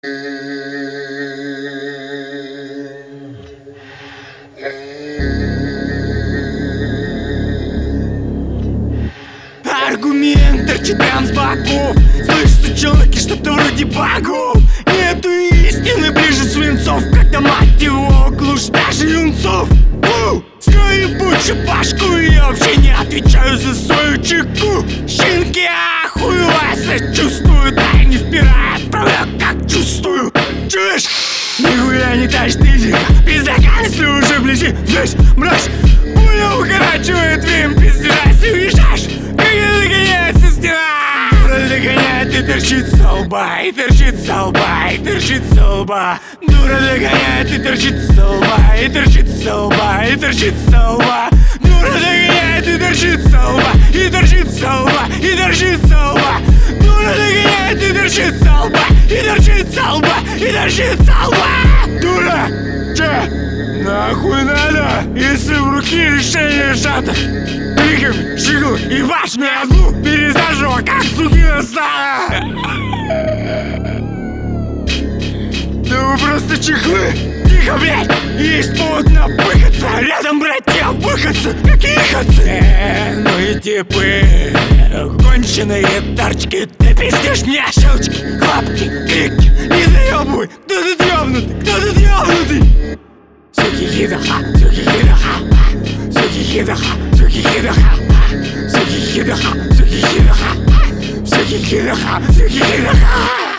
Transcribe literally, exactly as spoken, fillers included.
Аргумент торчит прям с боков. Слышь, сучонки, что-то вроде богов. Нету истины ближе свинцов, когда мать его глушь даже юнцов. Скоебуть шипашку, и я вообще не отвечаю за свою чеку. Щенки охуеваться чувствую, да и не впирая, отправляю как чувствую. Чуешь? Нихуя не тащит языка, пиздака, если уже вблизи. Здесь мразь, пуля укорачивает время, пиздежась и уезжаешь, как и догоняется стена. Дура догоняет и торчит со лба, и торчит со лба, и торчит со лба. Дура догоняет и торчит со лба, и торчит со лба, и торчит со лба. Дура догоняет и торчит со лба, и торчит со лба, и торчит со лба. Дура догоняет и торчит со лба, и торчит со лба, и торчит со лба. Дура, че, нахуй надо, если в руки решение сжато? Криками, шигло и важную одну пересаживал, как сукина стала. Да вы просто чехлы. Тихо, блядь, есть повод напыхаться. Рядом, братья, выходцы, как ихотцы. Э, ну и типы, конченые торчки. Ты пиздишь мне щелчки, хлопки, крики. Не заебывай, кто тут ёбнутый, кто тут ёбнутый? Суки хидаха, суки хидаха, суки хидаха, суки хидаха, суки хидаха, суки хидаха, суки хидаха, суки хидаха.